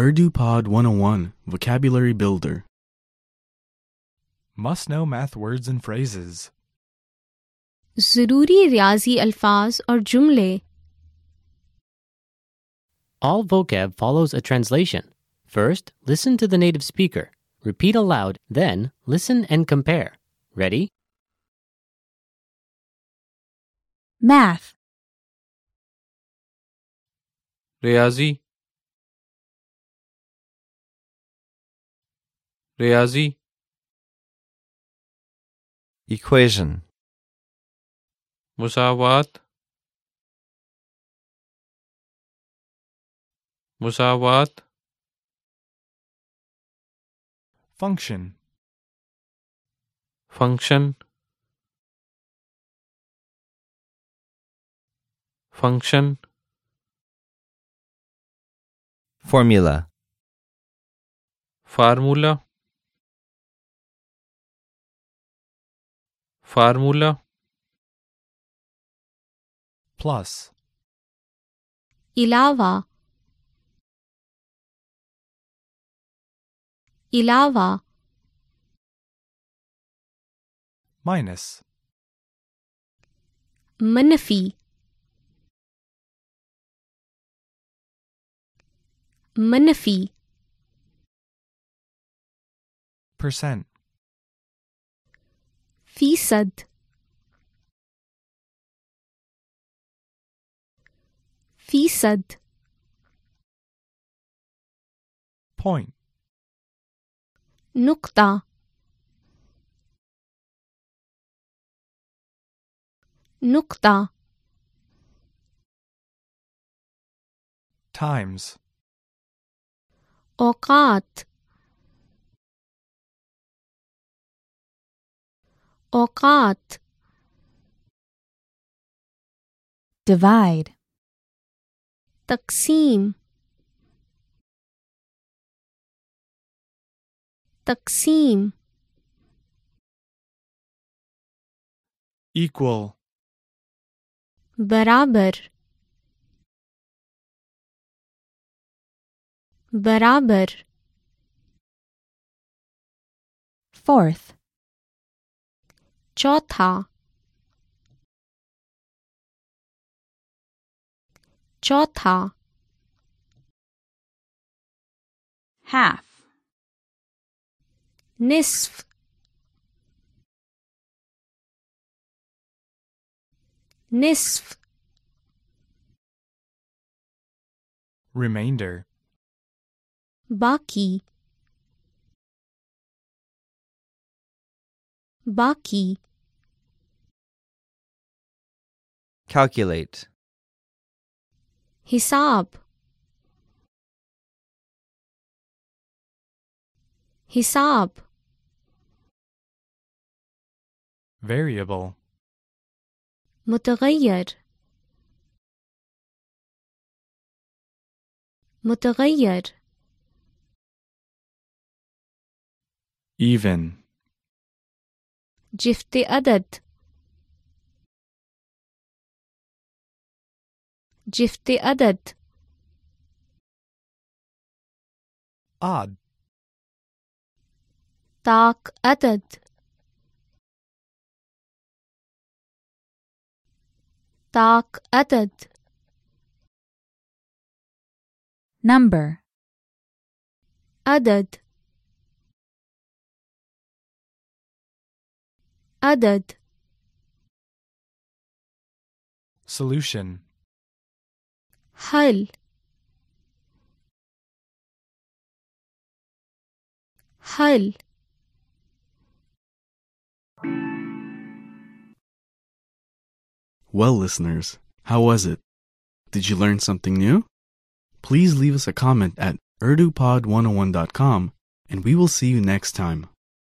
UrduPod 101 Vocabulary Builder. Must know math words and phrases. ज़रूरी रियाजी अल्फाज और जुमले. All vocab follows a translation. First, listen to the native speaker. Repeat aloud, then listen and compare. Ready? Math, रियाजी रियाजी equation, मुसावात मुसावात Function. Function function formula, formula formula Plus. इलावा इलावा Minus. मनफी मनफी Percent. फीसद फीसद Point. नुक्ता नुक्ता Times. औकात औकात divide, तकसीम तकसीम Equal. बराबर बराबर fourth, चौथा चौथा half, निस्फ निस्फ Remainder. बाकी बाकी calculate, हिसाब हिसाब Variable. मुतगय्यर मुतगय्यर Even. जिफ्त अदद जिफ्त अदद Odd. ताक अदद ताक अदद number, अदद अदद Solution. हल हल Well, listeners, how was it? Did you learn something new? Please leave us a comment at UrduPod101.com and we will see you next time.